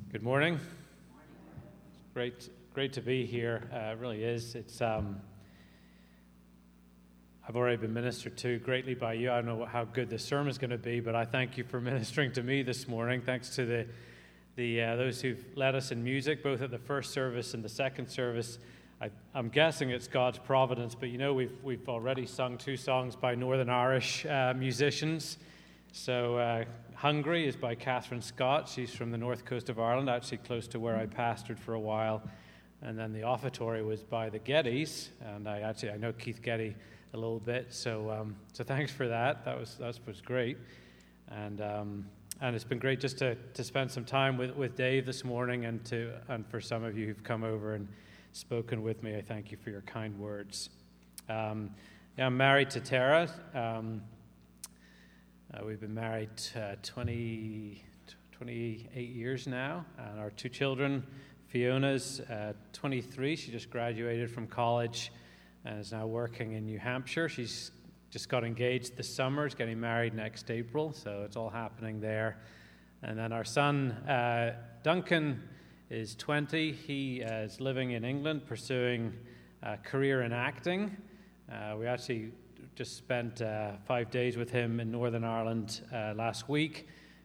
Good morning. It's great to be here. It really is. I've already been ministered to greatly by you. I don't know how good this sermon is going to be, but I thank you for ministering to me this morning. Thanks to those who've led us in music, both at the first service and the second service. I'm guessing it's God's providence, but we've already sung two songs by Northern Irish musicians. So Hungry is by Catherine Scott. She's from the north coast of Ireland, actually close to where I pastored for a while. And then the offertory was by the Gettys, and I know Keith Getty a little bit. So thanks for that. That was great. And it's been great just to spend some time with Dave this morning, and for some of you who've come over and spoken with me, I thank you for your kind words. I'm married to Tara. We've been married 28 years now, and our two children, Fiona's 23. She just graduated from college and is now working in New Hampshire. She's just got engaged this summer, is getting married next April, so it's all happening there. And then our son, Duncan, is 20. He is living in England, pursuing a career in acting. We actually just spent 5 days with him in Northern Ireland last week.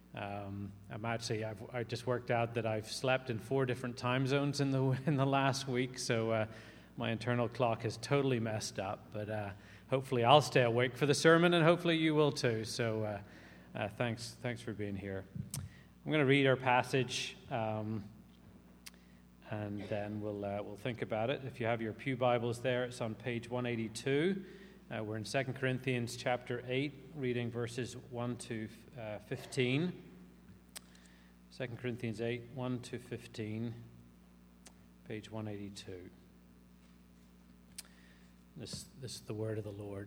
I just worked out that I've slept in 4 different time zones in the last week, so my internal clock is totally messed up. But hopefully I'll stay awake for the sermon, and hopefully you will too. So thanks for being here. I'm going to read our passage, and then we'll think about it. If you have your pew Bibles there, it's on page 182. We're in 2 Corinthians chapter 8, reading verses 1 to 15. 2 Corinthians 8, 1 to 15, page 182. This is the word of the Lord.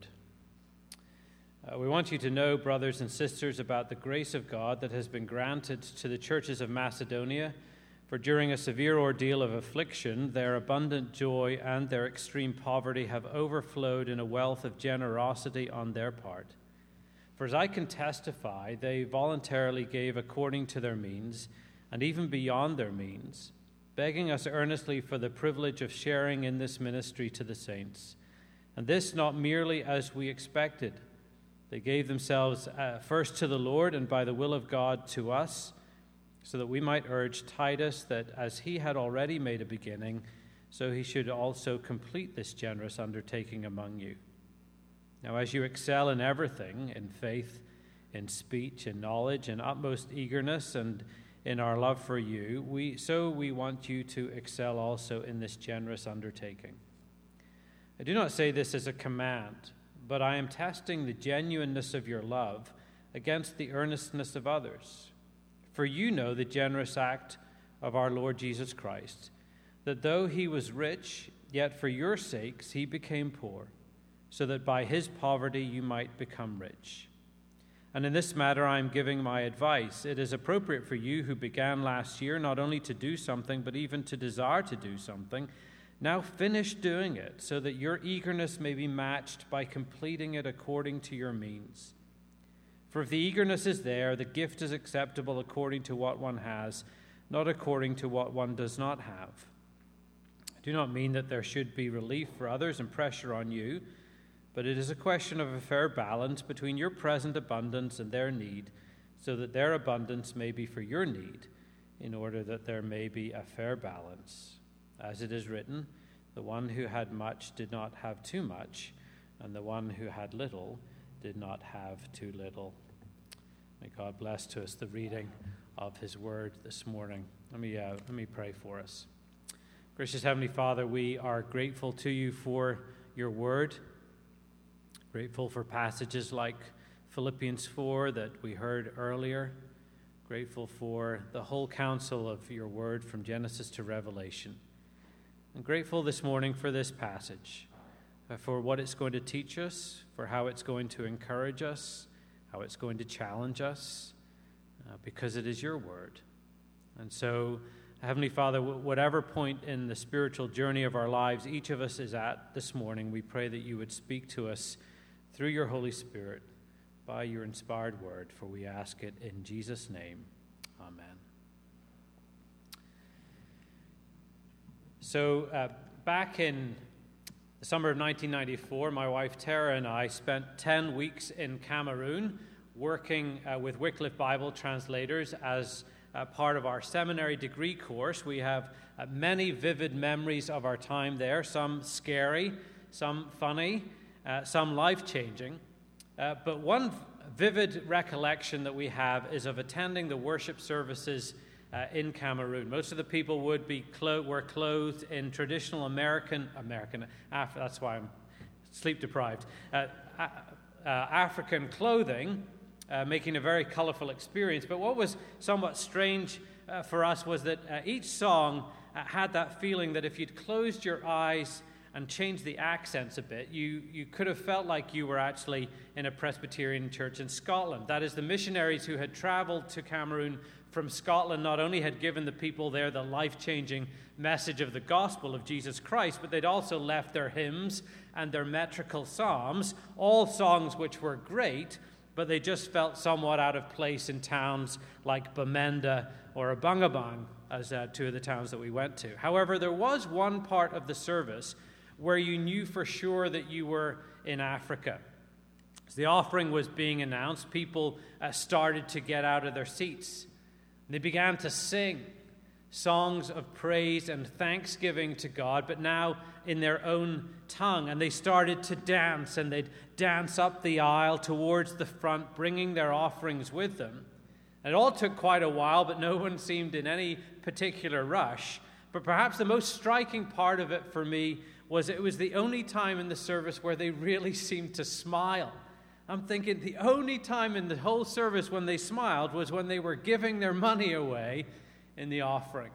We want you to know, brothers and sisters, about the grace of God that has been granted to the churches of Macedonia. For during a severe ordeal of affliction, their abundant joy and their extreme poverty have overflowed in a wealth of generosity on their part. For as I can testify, they voluntarily gave according to their means, and even beyond their means, begging us earnestly for the privilege of sharing in this ministry to the saints. And this not merely as we expected. They gave themselves first to the Lord, and by the will of God to us, so that we might urge Titus that as he had already made a beginning, so he should also complete this generous undertaking among you. Now as you excel in everything, in faith, in speech, in knowledge, in utmost eagerness, and in our love for you, we want you to excel also in this generous undertaking. I do not say this as a command, but I am testing the genuineness of your love against the earnestness of others. For you know the generous act of our Lord Jesus Christ, that though he was rich, yet for your sakes he became poor, so that by his poverty you might become rich. And in this matter I am giving my advice. It is appropriate for you who began last year not only to do something, but even to desire to do something. Now finish doing it, so that your eagerness may be matched by completing it according to your means. For if the eagerness is there, the gift is acceptable according to what one has, not according to what one does not have. I do not mean that there should be relief for others and pressure on you, but it is a question of a fair balance between your present abundance and their need, so that their abundance may be for your need, in order that there may be a fair balance. As it is written, the one who had much did not have too much, and the one who had little did not have too little. May God bless to us the reading of his word this morning. Let me pray for us. Gracious Heavenly Father, we are grateful to you for your word, grateful for passages like Philippians 4 that we heard earlier, grateful for the whole counsel of your word from Genesis to Revelation, and grateful this morning for this passage, for what it's going to teach us, for how it's going to encourage us, how it's going to challenge us, because it is your word. And so, Heavenly Father, whatever point in the spiritual journey of our lives each of us is at this morning, we pray that you would speak to us through your Holy Spirit by your inspired word, for we ask it in Jesus' name. Amen. So back in the summer of 1994, my wife Tara and I spent 10 weeks in Cameroon working with Wycliffe Bible translators as part of our seminary degree course. We have many vivid memories of our time there, some scary, some funny, some life-changing. But one vivid recollection that we have is of attending the worship services in Cameroon. Most of the people were clothed in traditional American, that's why I'm sleep deprived, African clothing, making a very colorful experience. But what was somewhat strange for us was that each song had that feeling that if you'd closed your eyes and changed the accents a bit, you could have felt like you were actually in a Presbyterian church in Scotland. That is, the missionaries who had traveled to Cameroon from Scotland not only had given the people there the life-changing message of the gospel of Jesus Christ, but they'd also left their hymns and their metrical psalms, all songs which were great, but they just felt somewhat out of place in towns like Bamenda or Abangabang, as two of the towns that we went to. However, there was one part of the service where you knew for sure that you were in Africa. As the offering was being announced, people started to get out of their seats. They began to sing songs of praise and thanksgiving to God, but now in their own tongue. And they started to dance, and they'd dance up the aisle towards the front, bringing their offerings with them. And it all took quite a while, but no one seemed in any particular rush. But perhaps the most striking part of it for me was it was the only time in the service where they really seemed to smile. I'm thinking the only time in the whole service when they smiled was when they were giving their money away in the offering.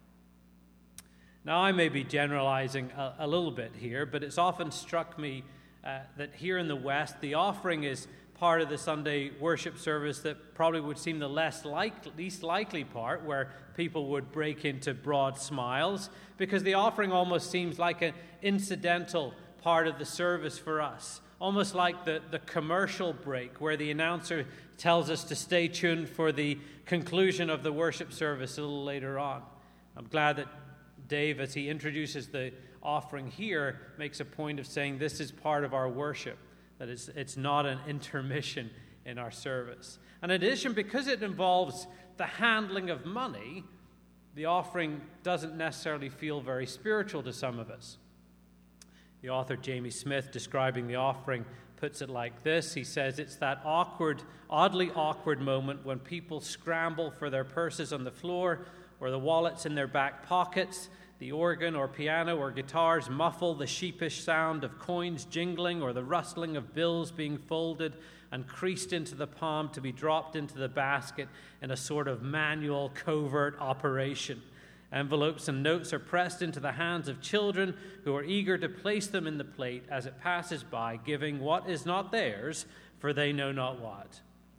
Now, I may be generalizing a little bit here, but it's often struck me that here in the West, the offering is part of the Sunday worship service that probably would seem the least likely part, where people would break into broad smiles, because the offering almost seems like an incidental part of the service for us. Almost like the commercial break where the announcer tells us to stay tuned for the conclusion of the worship service a little later on. I'm glad that Dave, as he introduces the offering here, makes a point of saying this is part of our worship, that it's not an intermission in our service. And in addition, because it involves the handling of money, the offering doesn't necessarily feel very spiritual to some of us. The author Jamie Smith, describing the offering, puts it like this. He says, it's that oddly awkward moment when people scramble for their purses on the floor or the wallets in their back pockets. The organ or piano or guitars muffle the sheepish sound of coins jingling or the rustling of bills being folded and creased into the palm to be dropped into the basket in a sort of manual, covert operation. Envelopes and notes are pressed into the hands of children who are eager to place them in the plate as it passes by, giving what is not theirs, for they know not what.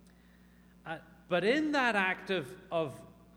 But in that act of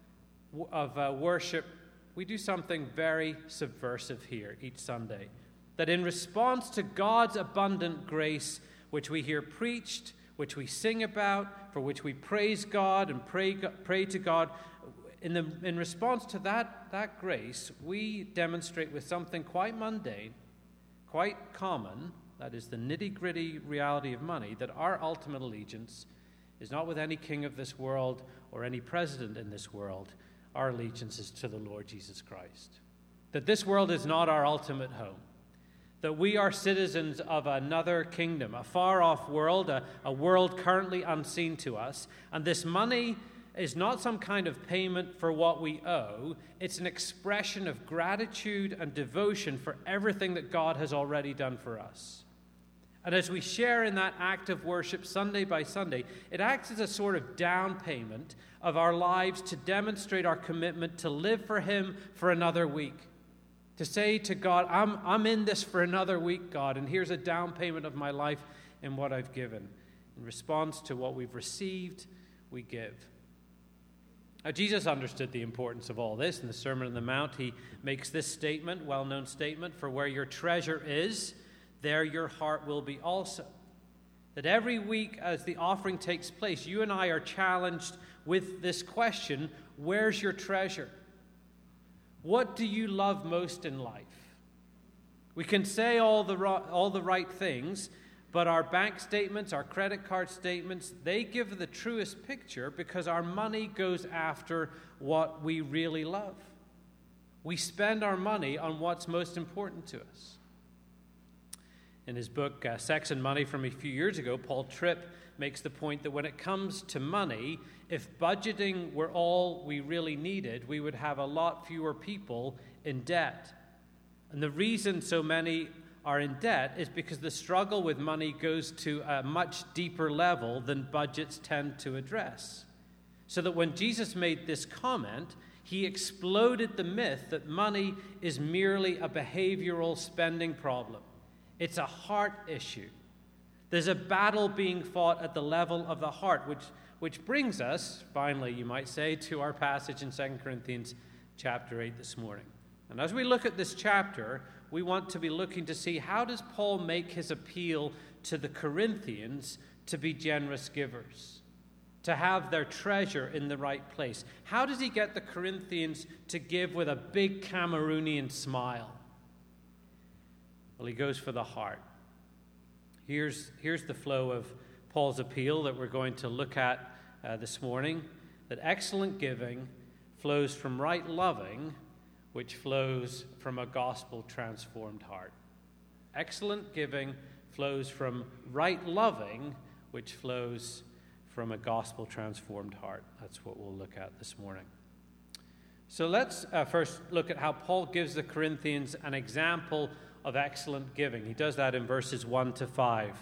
worship, we do something very subversive here each Sunday. That in response to God's abundant grace, which we hear preached, which we sing about, for which we praise God and pray to God, in response to that grace, we demonstrate with something quite mundane, quite common, that is the nitty-gritty reality of money, that our ultimate allegiance is not with any king of this world or any president in this world. Our allegiance is to the Lord Jesus Christ. That this world is not our ultimate home. That we are citizens of another kingdom, a far-off world, a world currently unseen to us. And this money is not some kind of payment for what we owe. It's an expression of gratitude and devotion for everything that God has already done for us. And as we share in that act of worship Sunday by Sunday, it acts as a sort of down payment of our lives to demonstrate our commitment to live for Him for another week. To say to God, I'm in this for another week, God, and here's a down payment of my life in what I've given. In response to what we've received, we give. Now, Jesus understood the importance of all this. In the Sermon on the Mount, he makes this statement, well-known statement, for where your treasure is, there your heart will be also. That every week as the offering takes place, you and I are challenged with this question, where's your treasure? What do you love most in life? We can say all the right things, but our bank statements, our credit card statements, they give the truest picture because our money goes after what we really love. We spend our money on what's most important to us. In his book, Sex and Money, from a few years ago, Paul Tripp makes the point that when it comes to money, if budgeting were all we really needed, we would have a lot fewer people in debt. And the reason so many are in debt is because the struggle with money goes to a much deeper level than budgets tend to address. So that when Jesus made this comment, he exploded the myth that money is merely a behavioral spending problem. It's a heart issue. There's a battle being fought at the level of the heart, which brings us, finally, you might say, to our passage in 2 Corinthians chapter 8 this morning. And as we look at this chapter, we want to be looking to see how does Paul make his appeal to the Corinthians to be generous givers, to have their treasure in the right place. How does he get the Corinthians to give with a big Cameroonian smile? Well, he goes for the heart. Here's the flow of Paul's appeal that we're going to look at this morning, that excellent giving flows from right loving, which flows from a gospel-transformed heart. Excellent giving flows from right loving, which flows from a gospel-transformed heart. That's what we'll look at this morning. So let's first look at how Paul gives the Corinthians an example of excellent giving. He does that in verses 1 to 5.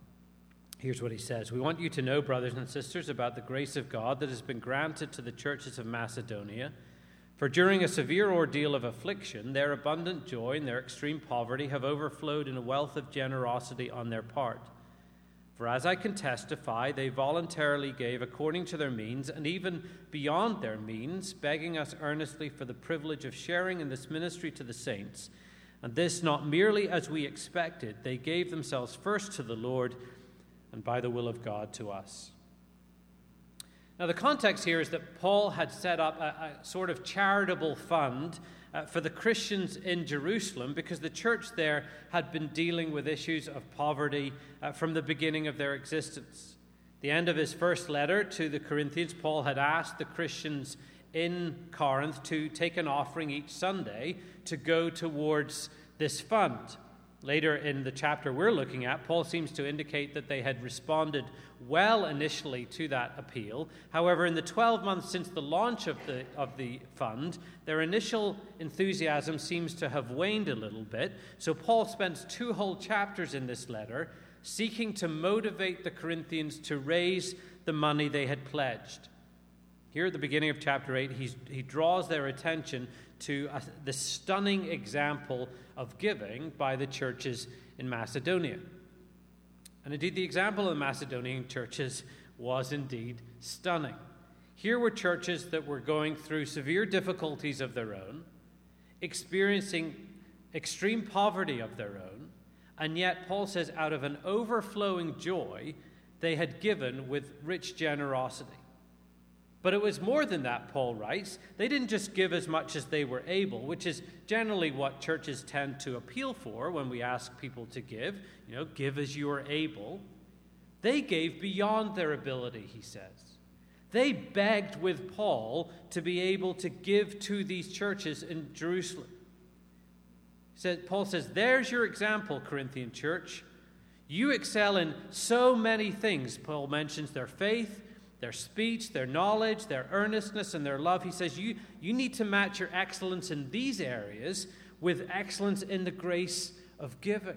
Here's what he says. We want you to know, brothers and sisters, about the grace of God that has been granted to the churches of Macedonia. For during a severe ordeal of affliction, their abundant joy and their extreme poverty have overflowed in a wealth of generosity on their part. For as I can testify, they voluntarily gave according to their means, and even beyond their means, begging us earnestly for the privilege of sharing in this ministry to the saints. And this not merely as we expected, they gave themselves first to the Lord, and by the will of God to us. Now, the context here is that Paul had set up a sort of charitable fund for the Christians in Jerusalem because the church there had been dealing with issues of poverty from the beginning of their existence. At the end of his first letter to the Corinthians, Paul had asked the Christians in Corinth to take an offering each Sunday to go towards this fund. Later in the chapter we're looking at, Paul seems to indicate that they had responded well initially to that appeal. However, in the 12 months since the launch of the fund, their initial enthusiasm seems to have waned a little bit. So Paul spends 2 whole chapters in this letter seeking to motivate the Corinthians to raise the money they had pledged. Here at the beginning of chapter 8, he draws their attention to the stunning example of giving by the churches in Macedonia. And indeed, the example of the Macedonian churches was indeed stunning. Here were churches that were going through severe difficulties of their own, experiencing extreme poverty of their own, and yet Paul says out of an overflowing joy, they had given with rich generosity. But it was more than that, Paul writes. They didn't just give as much as they were able, which is generally what churches tend to appeal for when we ask people to give. Give as you are able. They gave beyond their ability, he says. They begged with Paul to be able to give to these churches in Jerusalem. Paul says, there's your example, Corinthian church. You excel in so many things. Paul mentions their faith, their speech, their knowledge, their earnestness, and their love. He says you need to match your excellence in these areas with excellence in the grace of giving.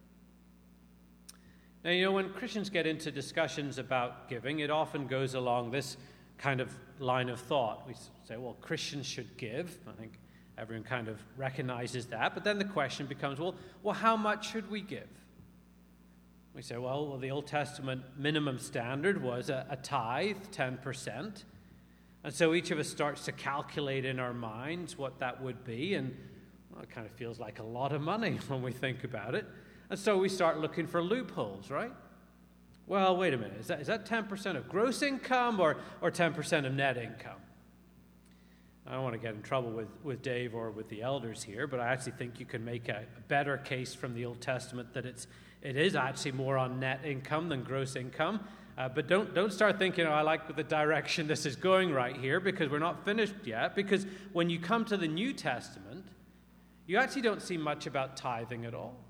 Now, when Christians get into discussions about giving, it often goes along this kind of line of thought. We say, well, Christians should give. I think everyone kind of recognizes that. But then the question becomes, well, how much should we give? We say, well, the Old Testament minimum standard was a tithe, 10%. And so each of us starts to calculate in our minds what that would be. And it kind of feels like a lot of money when we think about it. And so we start looking for loopholes, right? Well, wait a minute. Is that 10% of gross income or 10% of net income? I don't want to get in trouble with Dave or with the elders here, but I actually think you can make a better case from the Old Testament that it is actually more on net income than gross income. But don't start thinking, I like the direction this is going right here, because we're not finished yet. Because when you come to the New Testament, you actually don't see much about tithing at all.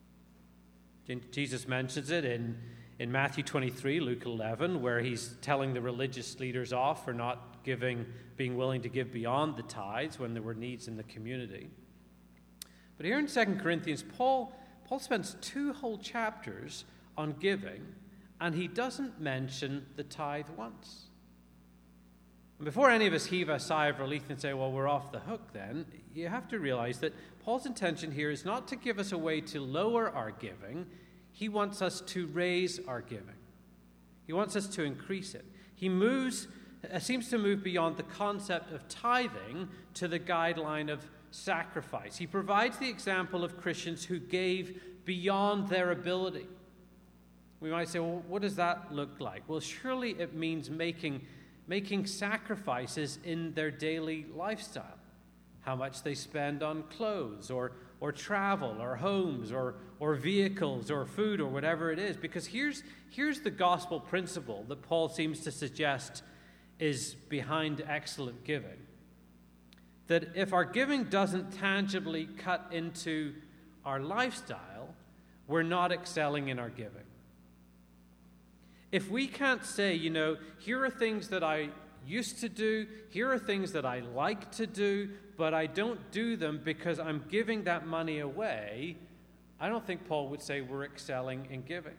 Jesus mentions it in Matthew 23, Luke 11, where he's telling the religious leaders off for not being willing to give beyond the tithes when there were needs in the community. But here in 2 Corinthians, Paul spends 2 whole chapters on giving, and he doesn't mention the tithe once. And before any of us heave a sigh of relief and say, well, we're off the hook then, you have to realize that Paul's intention here is not to give us a way to lower our giving. He wants us to raise our giving. He wants us to increase it. He seems to move beyond the concept of tithing to the guideline of sacrifice. He provides the example of Christians who gave beyond their ability. We might say, well, what does that look like? Well, surely it means making sacrifices in their daily lifestyle. How much they spend on clothes or travel or homes or vehicles or food or whatever it is. Because here's the gospel principle that Paul seems to suggest is behind excellent giving. That if our giving doesn't tangibly cut into our lifestyle, we're not excelling in our giving. If we can't say, here are things that I used to do, here are things that I like to do, but I don't do them because I'm giving that money away, I don't think Paul would say we're excelling in giving.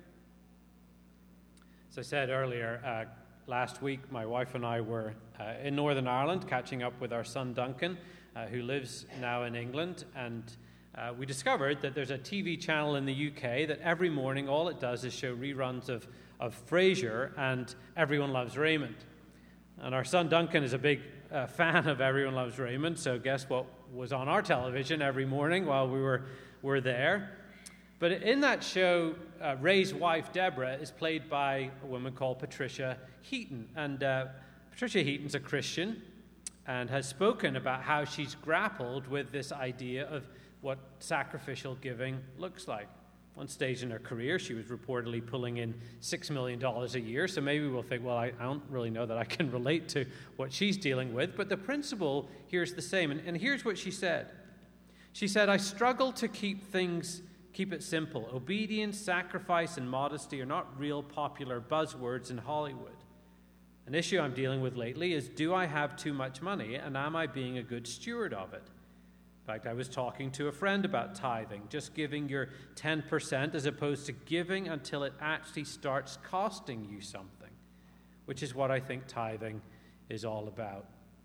As I said earlier, last week my wife and I were in Northern Ireland catching up with our son Duncan, who lives now in England, and we discovered that there's a TV channel in the UK that every morning all it does is show reruns of Frasier and Everyone Loves Raymond. And our son Duncan is a big fan of Everyone Loves Raymond, so guess what was on our television every morning while we were there? But in that show, Ray's wife, Deborah, is played by a woman called Patricia Heaton. And Patricia Heaton's a Christian and has spoken about how she's grappled with this idea of what sacrificial giving looks like. One stage in her career, she was reportedly pulling in $6 million a year, so maybe we'll think, well, I don't really know that I can relate to what she's dealing with, but the principle here is the same. And here's what she said. She said, I struggle to keep it simple. Obedience, sacrifice, and modesty are not real popular buzzwords in Hollywood. An issue I'm dealing with lately is, do I have too much money, and am I being a good steward of it? In fact, I was talking to a friend about tithing, just giving your 10% as opposed to giving until it actually starts costing you something, which is what I think tithing is all about.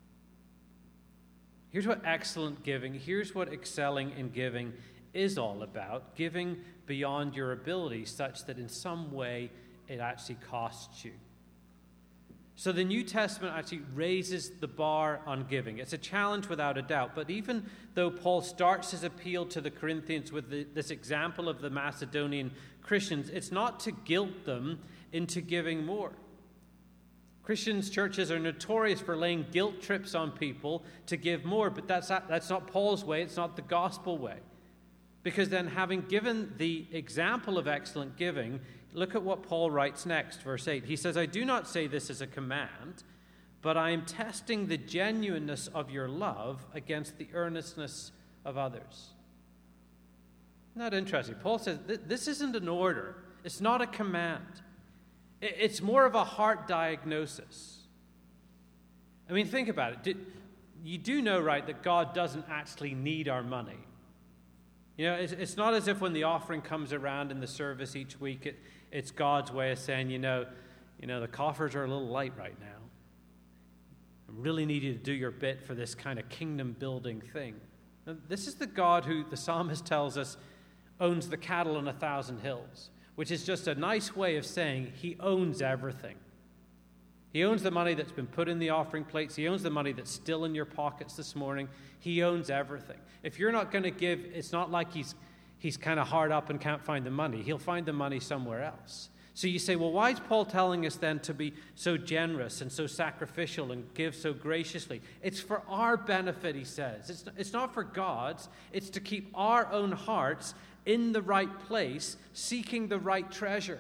Here's what excellent giving, here's what excelling in giving is all about, giving beyond your ability such that in some way it actually costs you. So the New Testament actually raises the bar on giving. It's a challenge without a doubt, but even though Paul starts his appeal to the Corinthians with this example of the Macedonian Christians, it's not to guilt them into giving more. Christians' churches are notorious for laying guilt trips on people to give more, but that's not Paul's way, it's not the gospel way. Because then, having given the example of excellent giving, look at what Paul writes next, verse 8. He says, I do not say this as a command, but I am testing the genuineness of your love against the earnestness of others. Isn't that interesting? Paul says, this isn't an order. It's not a command. It's more of a heart diagnosis. I mean, think about it. You do know, right, that God doesn't actually need our money. It's not as if when the offering comes around in the service each week, it's God's way of saying, the coffers are a little light right now. I really need you to do your bit for this kind of kingdom-building thing. Now, this is the God who the psalmist tells us owns the cattle on 1,000 hills, which is just a nice way of saying he owns everything. He owns the money that's been put in the offering plates. He owns the money that's still in your pockets this morning. He owns everything. If you're not going to give, it's not like he's kind of hard up and can't find the money. He'll find the money somewhere else. So you say, well, why is Paul telling us then to be so generous and so sacrificial and give so graciously? It's for our benefit, he says. It's not for God's. It's to keep our own hearts in the right place, seeking the right treasure.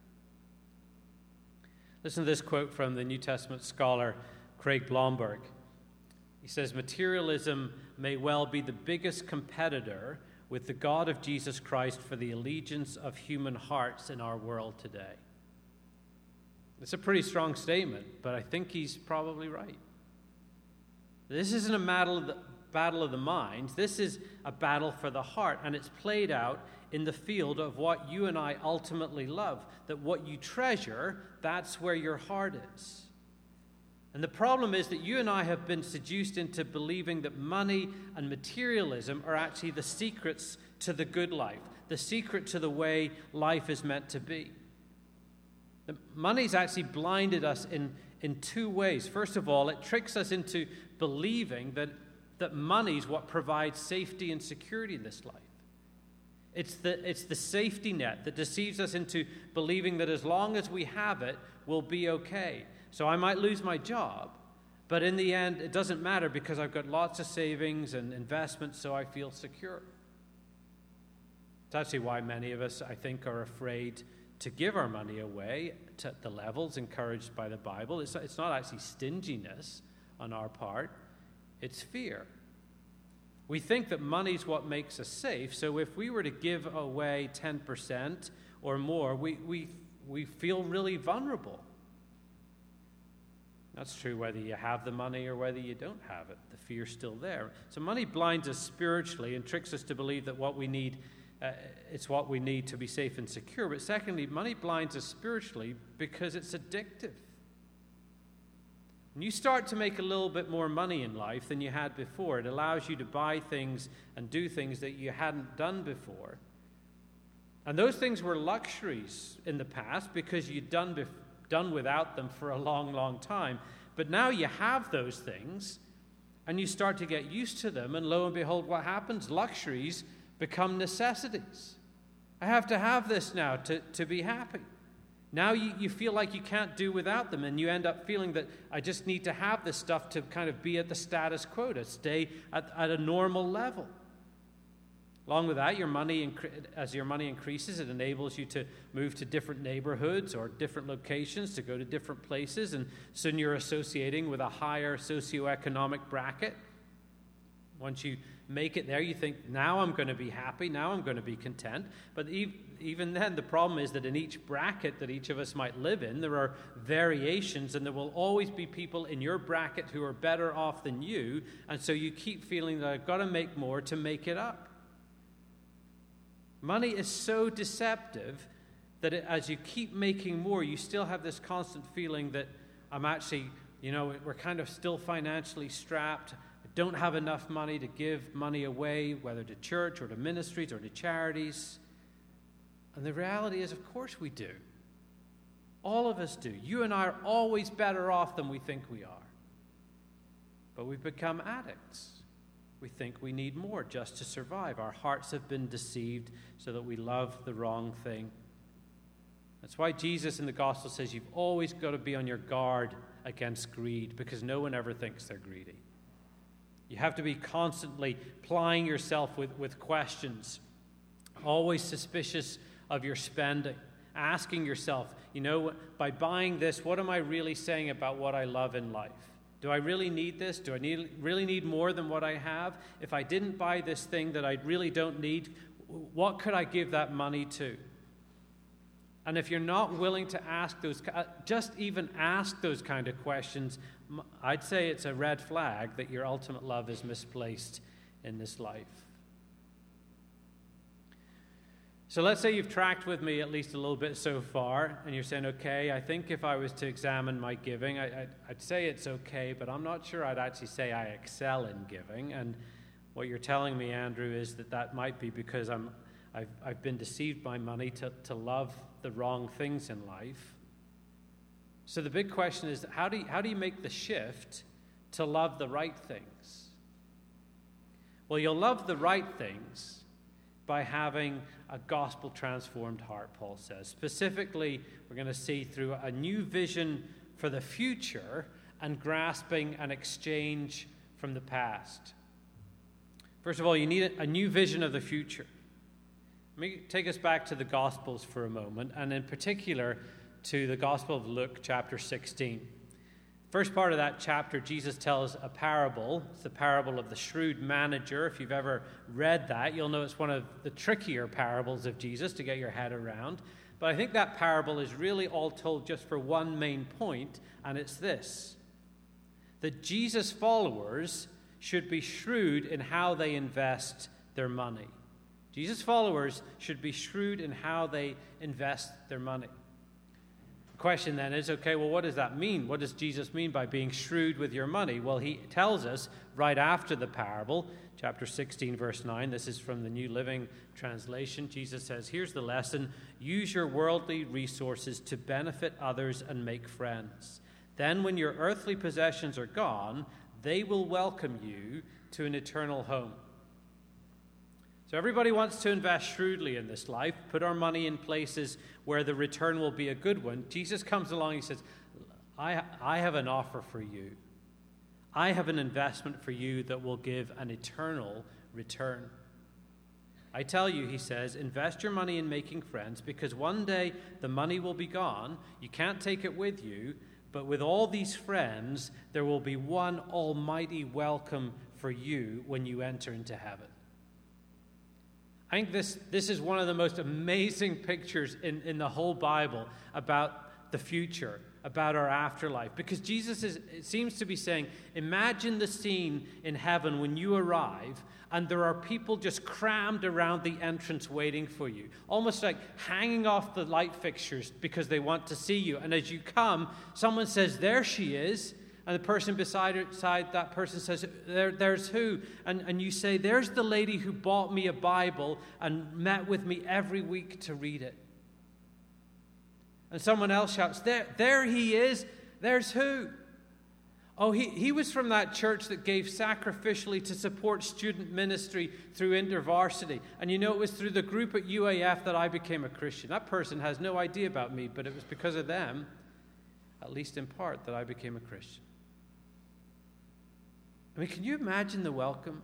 Listen to this quote from the New Testament scholar Craig Blomberg. He says, materialism may well be the biggest competitor with the God of Jesus Christ for the allegiance of human hearts in our world today. It's a pretty strong statement, but I think he's probably right. This isn't a battle of the mind. This is a battle for the heart, and it's played out in the field of what you and I ultimately love, that what you treasure, that's where your heart is. And the problem is that you and I have been seduced into believing that money and materialism are actually the secrets to the good life, the secret to the way life is meant to be. Money's actually blinded us in two ways. First of all, it tricks us into believing that money's what provides safety and security in this life. It's the safety net that deceives us into believing that as long as we have it, we'll be okay. So I might lose my job, but in the end, it doesn't matter because I've got lots of savings and investments, so I feel secure. It's actually why many of us, I think, are afraid to give our money away to the levels encouraged by the Bible. It's not actually stinginess on our part, it's fear. We think that money's what makes us safe, so if we were to give away 10% or more, we feel really vulnerable. That's true whether you have the money or whether you don't have it. The fear's still there. So money blinds us spiritually and tricks us to believe that what we need, it's what we need to be safe and secure. But secondly, money blinds us spiritually because it's addictive. When you start to make a little bit more money in life than you had before, it allows you to buy things and do things that you hadn't done before. And those things were luxuries in the past because you'd done without them for a long, long time. But now you have those things, and you start to get used to them, and lo and behold, what happens? Luxuries become necessities. I have to have this now to be happy. Now you feel like you can't do without them, and you end up feeling that I just need to have this stuff to kind of be at the status quo, to stay at a normal level. Along with that, as your money increases, it enables you to move to different neighborhoods or different locations, to go to different places, and soon you're associating with a higher socioeconomic bracket. Once you make it there, you think, now I'm going to be happy, now I'm going to be content. But even then, the problem is that in each bracket that each of us might live in, there are variations, and there will always be people in your bracket who are better off than you, and so you keep feeling that I've got to make more to make it up. Money is so deceptive that as you keep making more, you still have this constant feeling that I'm actually, we're kind of still financially strapped. I don't have enough money to give money away, whether to church or to ministries or to charities. And the reality is, of course we do. All of us do. You and I are always better off than we think we are. But we've become addicts. We think we need more just to survive. Our hearts have been deceived so that we love the wrong thing. That's why Jesus in the gospel says you've always got to be on your guard against greed, because no one ever thinks they're greedy. You have to be constantly plying yourself with questions, always suspicious of your spending, asking yourself, by buying this, what am I really saying about what I love in life? Do I really need this? Do I really need more than what I have? If I didn't buy this thing that I really don't need, what could I give that money to? And if you're not willing to ask just even ask those kind of questions, I'd say it's a red flag that your ultimate love is misplaced in this life. So let's say you've tracked with me at least a little bit so far, and you're saying, okay, I think if I was to examine my giving, I'd say it's okay, but I'm not sure I'd actually say I excel in giving. And what you're telling me, Andrew, is that might be because I've been deceived by money to love the wrong things in life. So the big question is, how do you make the shift to love the right things? Well, you'll love the right things by having a gospel-transformed heart, Paul says. Specifically, we're going to see through a new vision for the future and grasping an exchange from the past. First of all, you need a new vision of the future. Let me take us back to the Gospels for a moment, and in particular to the Gospel of Luke, chapter 16. First part of that chapter, Jesus tells a parable. It's the parable of the shrewd manager. If you've ever read that, you'll know it's one of the trickier parables of Jesus to get your head around. But I think that parable is really all told just for one main point, and it's this: that Jesus' followers should be shrewd in how they invest their money. Jesus' followers should be shrewd in how they invest their money. The question then is, okay, well, what does that mean? What does Jesus mean by being shrewd with your money? Well, he tells us right after the parable, chapter 16, verse 9. This is from the New Living Translation. Jesus says, here's the lesson: use your worldly resources to benefit others and make friends. Then when your earthly possessions are gone, they will welcome you to an eternal home. So everybody wants to invest shrewdly in this life, put our money in places where the return will be a good one. Jesus comes along and he says, I have an offer for you. I have an investment for you that will give an eternal return. I tell you, he says, invest your money in making friends, because one day the money will be gone. You can't take it with you, but with all these friends, there will be one almighty welcome for you when you enter into heaven. I think this is one of the most amazing pictures in the whole Bible about the future, about our afterlife. Because Jesus it seems to be saying, imagine the scene in heaven when you arrive and there are people just crammed around the entrance waiting for you, almost like hanging off the light fixtures because they want to see you. And as you come, someone says, there she is. And the person beside that person says, there's who? And you say, there's the lady who bought me a Bible and met with me every week to read it. And someone else shouts, there he is. There's who? Oh, he was from that church that gave sacrificially to support student ministry through InterVarsity. And you know, it was through the group at UAF that I became a Christian. That person has no idea about me, but it was because of them, at least in part, that I became a Christian. I mean, can you imagine the welcome?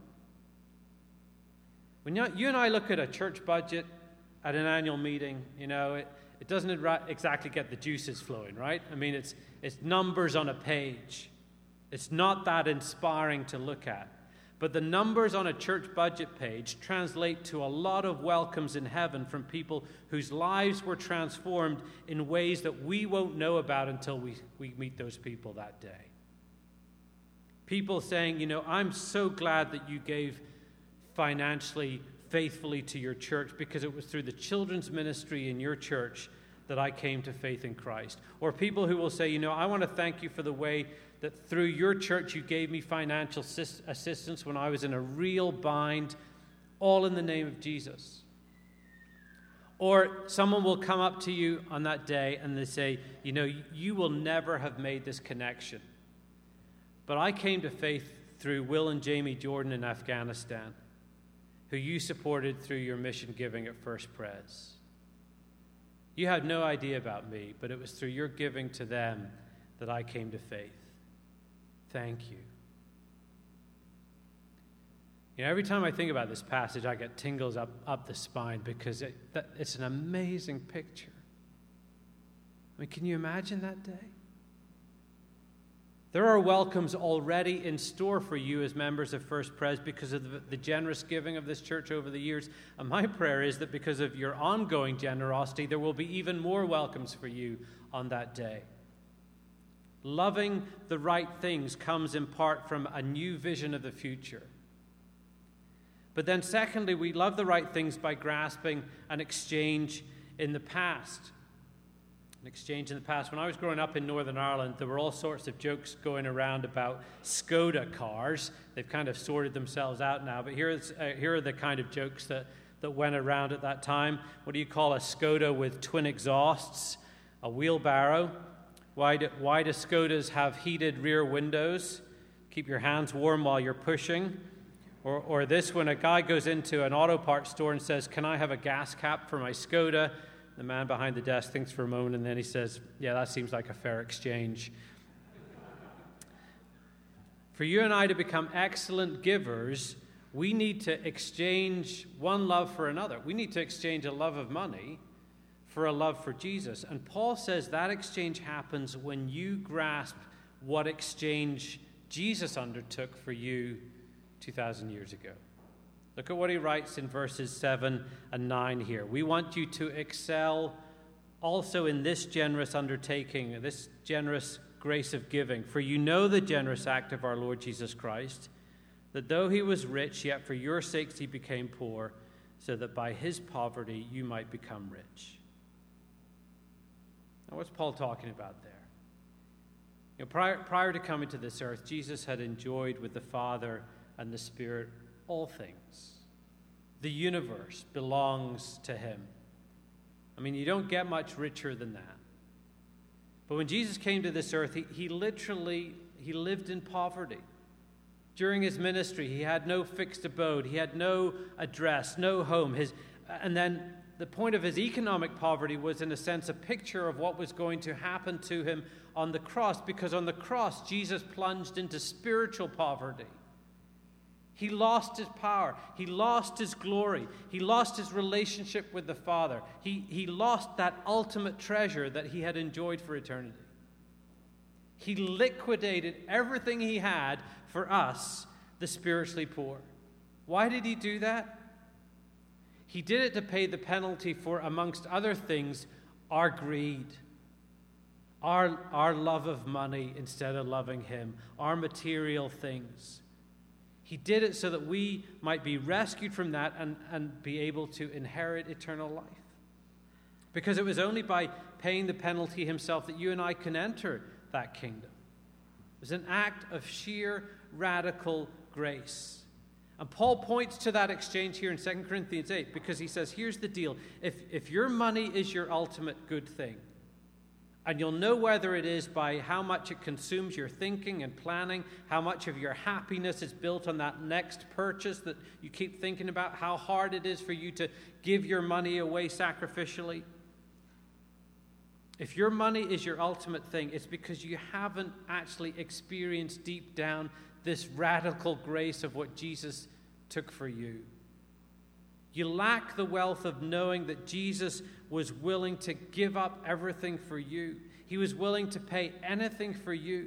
When you and I look at a church budget at an annual meeting, you know, it doesn't exactly get the juices flowing, right? I mean, it's numbers on a page. It's not that inspiring to look at. But the numbers on a church budget page translate to a lot of welcomes in heaven from people whose lives were transformed in ways that we won't know about until we meet those people that day. People saying, you know, I'm so glad that you gave financially, faithfully to your church, because it was through the children's ministry in your church that I came to faith in Christ. Or people who will say, you know, I want to thank you for the way that through your church you gave me financial assistance when I was in a real bind, all in the name of Jesus. Or someone will come up to you on that day and they say, you know, you will never have made this connection, but I came to faith through Will and Jamie Jordan in Afghanistan, who you supported through your mission giving at First Pres. You had no idea about me, but it was through your giving to them that I came to faith. Thank you. You know, every time I think about this passage, I get tingles up the spine, because it's an amazing picture. I mean, can you imagine that day? There are welcomes already in store for you as members of First Pres because of the generous giving of this church over the years. And my prayer is that because of your ongoing generosity, there will be even more welcomes for you on that day. Loving the right things comes in part from a new vision of the future. But then secondly, we love the right things by grasping an exchange in the past. An exchange in the past. When I was growing up in Northern Ireland, there were all sorts of jokes going around about Skoda cars. They've kind of sorted themselves out now, but here are the kind of jokes that went around at that time. What do you call a Skoda with twin exhausts? A wheelbarrow. Why do Skodas have heated rear windows? Keep your hands warm while you're pushing. Or this, when a guy goes into an auto parts store and says, "Can I have a gas cap for my Skoda?" The man behind the desk thinks for a moment, and then he says, "Yeah, that seems like a fair exchange." For you and I to become excellent givers, we need to exchange one love for another. We need to exchange a love of money for a love for Jesus. And Paul says that exchange happens when you grasp what exchange Jesus undertook for you 2,000 years ago. Look at what he writes in verses 7 and 9 here. We want you to excel also in this generous undertaking, this generous grace of giving. For you know the generous act of our Lord Jesus Christ, that though he was rich, yet for your sakes he became poor, so that by his poverty you might become rich. Now, what's Paul talking about there? Prior to coming to this earth, Jesus had enjoyed with the Father and the Spirit all things. The universe belongs to him. I mean, you don't get much richer than that. But when Jesus came to this earth, he lived in poverty. During his ministry, he had no fixed abode. He had no address, no home. And then the point of his economic poverty was, in a sense, a picture of what was going to happen to him on the cross, because on the cross, Jesus plunged into spiritual poverty. He lost his power. He lost his glory. He lost his relationship with the Father. He lost that ultimate treasure that he had enjoyed for eternity. He liquidated everything he had for us, the spiritually poor. Why did he do that? He did it to pay the penalty for, amongst other things, our greed, our love of money instead of loving him, our material things. He did it so that we might be rescued from that and be able to inherit eternal life. Because it was only by paying the penalty himself that you and I can enter that kingdom. It was an act of sheer radical grace. And Paul points to that exchange here in 2 Corinthians 8 because he says, here's the deal. If your money is your ultimate good thing, and you'll know whether it is by how much it consumes your thinking and planning, how much of your happiness is built on that next purchase that you keep thinking about, how hard it is for you to give your money away sacrificially. If your money is your ultimate thing, it's because you haven't actually experienced deep down this radical grace of what Jesus took for you. You lack the wealth of knowing that Jesus was willing to give up everything for you. He was willing to pay anything for you.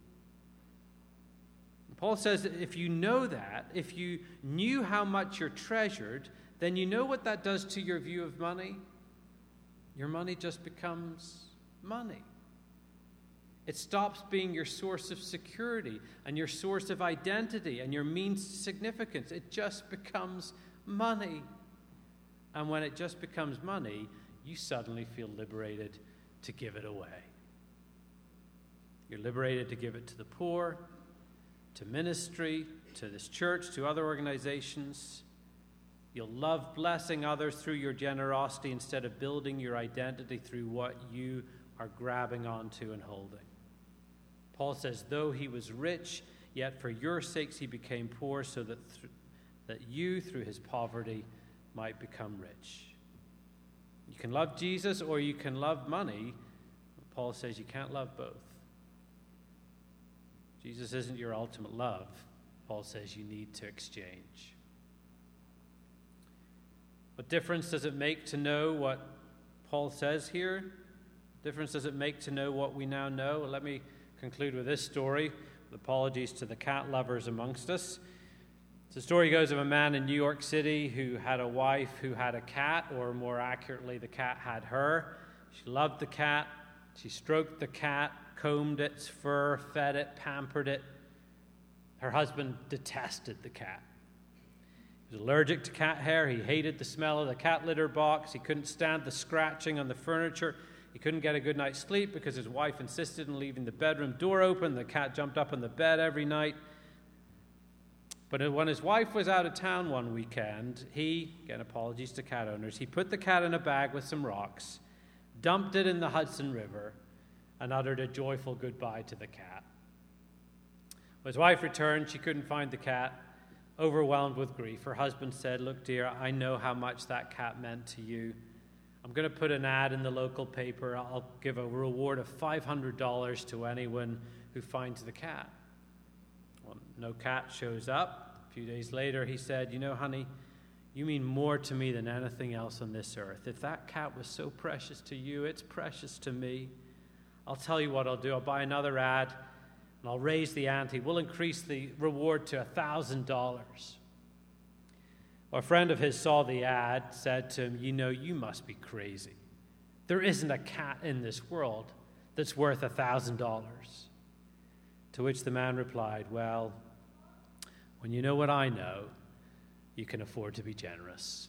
Paul says that if you know that, if you knew how much you're treasured, then you know what that does to your view of money. Your money just becomes money. It stops being your source of security and your source of identity and your means to significance. It just becomes money. And when it just becomes money, you suddenly feel liberated to give it away. You're liberated to give it to the poor, to ministry, to this church, to other organizations. You'll love blessing others through your generosity instead of building your identity through what you are grabbing onto and holding. Paul says, though he was rich, yet for your sakes he became poor, so that you, through his poverty, might become rich. You can love Jesus or you can love money. Paul says you can't love both. Jesus isn't your ultimate love. Paul says you need to exchange. What difference does it make to know what Paul says here? What difference does it make to know what we now know? Well, let me conclude with this story, with apologies to the cat lovers amongst us. The story goes of a man in New York City who had a wife who had a cat, or more accurately, the cat had her. She loved the cat. She stroked the cat, combed its fur, fed it, pampered it. Her husband detested the cat. He was allergic to cat hair. He hated the smell of the cat litter box. He couldn't stand the scratching on the furniture. He couldn't get a good night's sleep because his wife insisted on leaving the bedroom door open. The cat jumped up on the bed every night. But when his wife was out of town one weekend, he, again apologies to cat owners, he put the cat in a bag with some rocks, dumped it in the Hudson River, and uttered a joyful goodbye to the cat. When his wife returned, she couldn't find the cat. overwhelmed with grief. Her husband said, "Look, dear, I know how much that cat meant to you. I'm going to put an ad in the local paper. I'll give a reward of $500 to anyone who finds the cat." Well, no cat shows up. A few days later, he said, "You know, honey, you mean more to me than anything else on this earth. If that cat was so precious to you, it's precious to me. I'll tell you what I'll do. I'll buy another ad, and I'll raise the ante. We'll increase the reward to $1,000. A friend of his saw the ad, said to him, "You know, you must be crazy. There isn't a cat in this world that's worth $1,000. To which the man replied, "Well, when you know what I know, you can afford to be generous."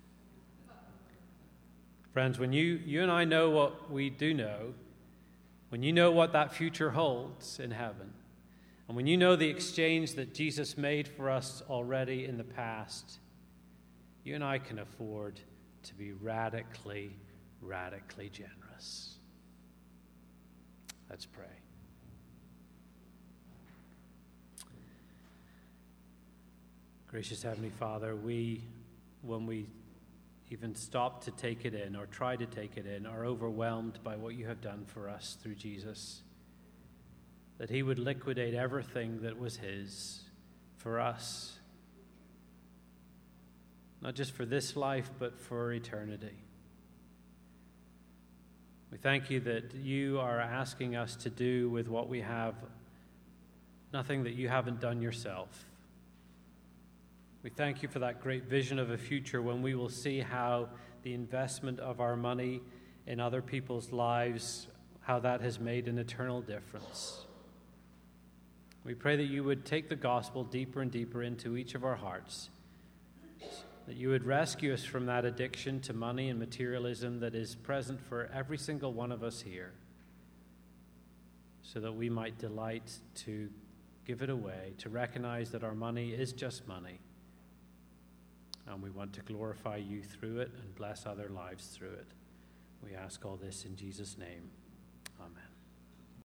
Friends, when you and I know what we do know, when you know what that future holds in heaven, and when you know the exchange that Jesus made for us already in the past, you and I can afford to be radically, radically generous. Let's pray. Gracious Heavenly Father, when we even stop to take it in or try to take it in, are overwhelmed by what you have done for us through Jesus, that he would liquidate everything that was his for us, not just for this life, but for eternity. We thank you that you are asking us to do with what we have nothing that you haven't done yourself. We thank you for that great vision of a future when we will see how the investment of our money in other people's lives, how that has made an eternal difference. We pray that you would take the gospel deeper and deeper into each of our hearts, that you would rescue us from that addiction to money and materialism that is present for every single one of us here, so that we might delight to give it away, to recognize that our money is just money, and we want to glorify you through it and bless other lives through it. We ask all this in Jesus' name.